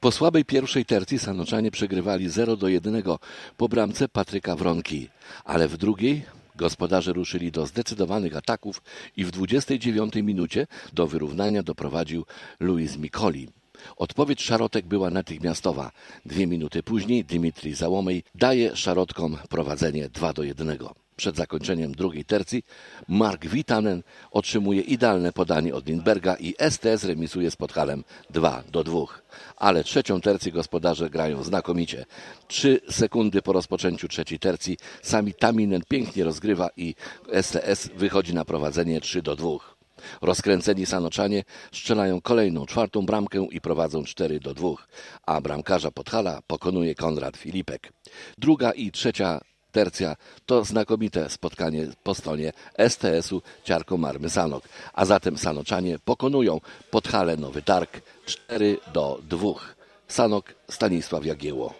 Po słabej pierwszej tercji Sanoczanie przegrywali 0-1 po bramce Patryka Wronki, ale w drugiej gospodarze ruszyli do zdecydowanych ataków i w 29 minucie do wyrównania doprowadził Luis Micoli. Odpowiedź szarotek była natychmiastowa. 2 minuty później Dmitrij Załomej daje szarotkom prowadzenie 2-1. Przed zakończeniem drugiej tercji Mark Vitanen otrzymuje idealne podanie od Lindberga i STS remisuje z Podhalem 2-2. Ale trzecią tercję gospodarze grają znakomicie. 3 sekundy po rozpoczęciu trzeciej tercji Sami Taminen pięknie rozgrywa i STS wychodzi na prowadzenie 3-2. Rozkręceni Sanoczanie strzelają kolejną, czwartą bramkę i prowadzą 4-2, a bramkarza Podhala pokonuje Konrad Filipek. Druga i trzecia tercja to znakomite spotkanie po stronie STS-u Ciarko Marmy Sanok, a zatem Sanoczanie pokonują Podhale Nowy Targ 4-2. Sanok Stanisław Jagiełło.